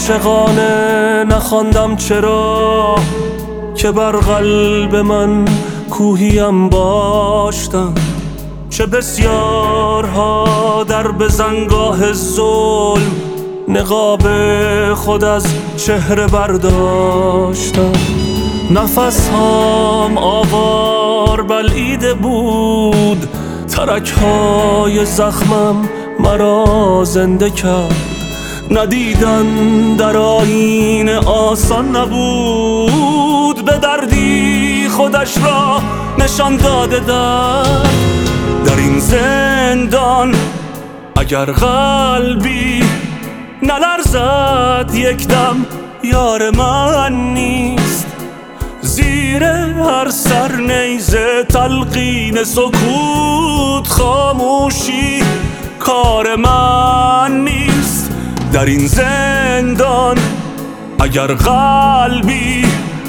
عاشقانه نخواندم چرا که بر قلب من کوهیم باشتم. چه بسیارها در بزنگاه ظلم نقاب خود از چهره برداشتم. نفس هم آوار بلعیده بود، ترک های زخمم مرا زنده کرد. ندیدن در آیینه آسان نبود، به دردی خودش را نشان داده در این زندان. اگر قلبی نلرزد یک دم یار من نیست. زیر هر سر نیزه تلقین سکوت خاموشی کار من نیست. در این زندان اگر قلبی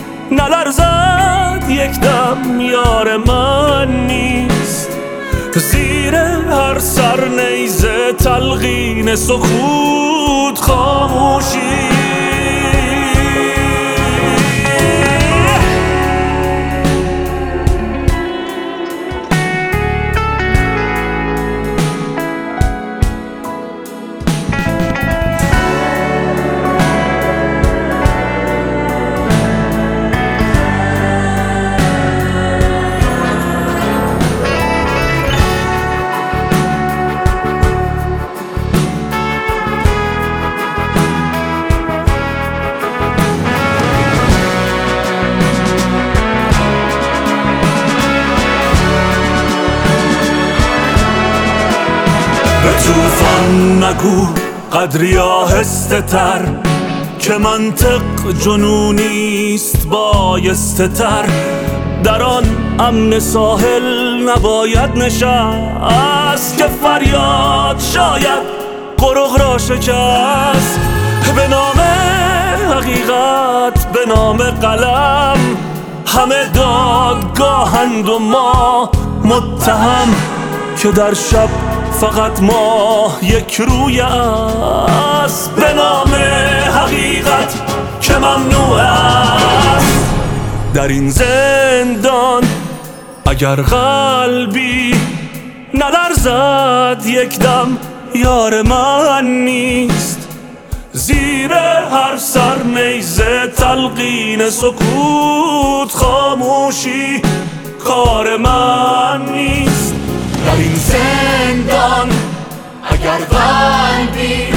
نلرزد یک دم یار من نیست. زیر هر سر نیزه تلقین سکوت خاموشی. به توفان نگو قدری آهسته تر، که منطق جنونیست بایسته تر. در آن امن ساحل نباید نشست، که فریاد شاید قرق را شکست. به نام حقیقت، به نام قلم، همه دادگاهند و ما متهم. که در شب فقط ماه یک روی است، به نام حقیقت که ممنوع است. در این زندان اگر قلبی نلرزد یک دم یار من نیست. زیر هر سر نیزه تلقین سکوت خاموشی کار من نیست. در این زندان اگر قلبی